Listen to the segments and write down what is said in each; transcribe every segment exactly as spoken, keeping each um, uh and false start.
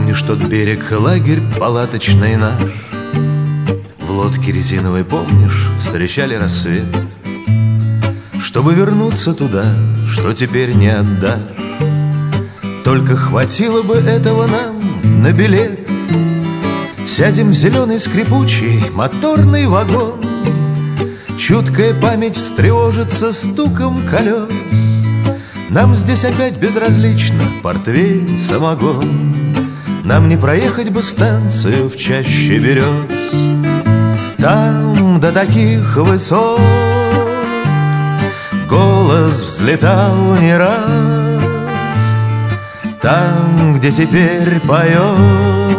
Помнишь тот берег, лагерь палаточный наш? В лодке резиновой, помнишь, встречали рассвет? Чтобы вернуться туда, что теперь не отдашь. Только хватило бы этого нам на билет. Сядем в зеленый скрипучий моторный вагон. Чуткая память встревожится стуком колес. Нам здесь опять безразлично портвейн, самогон. Нам не проехать бы станцию в чаще берез. Там до таких высот голос взлетал не раз. Там, где теперь поет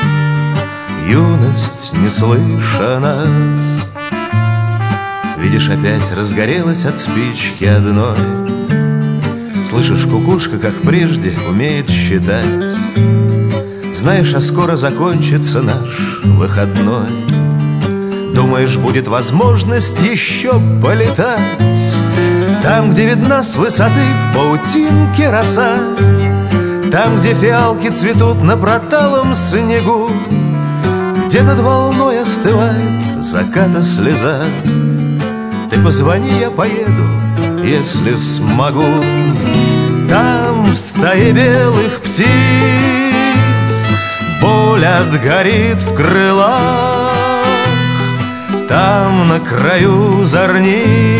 юность, не слыша нас. Видишь, опять разгорелась от спички одной. Слышишь, кукушка, как прежде, умеет считать. Знаешь, а скоро закончится наш выходной. Думаешь, будет возможность еще полетать там, где видна с высоты в паутинке роса. Там, где фиалки цветут на проталом снегу, где над волной остывает заката слеза. Ты позвони, я поеду, если смогу. Там в стае белых птиц боль отгорит в крылах. Там на краю зорниц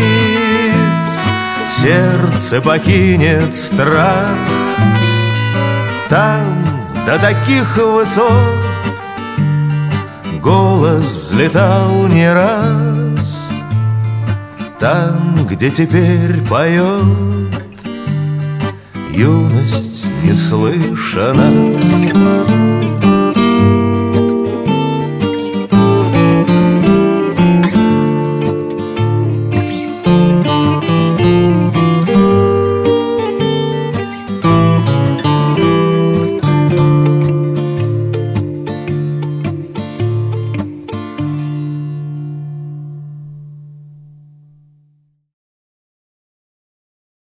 сердце покинет страх. Там до таких высот голос взлетал не раз. Там, где теперь поет юность, не слыша нас.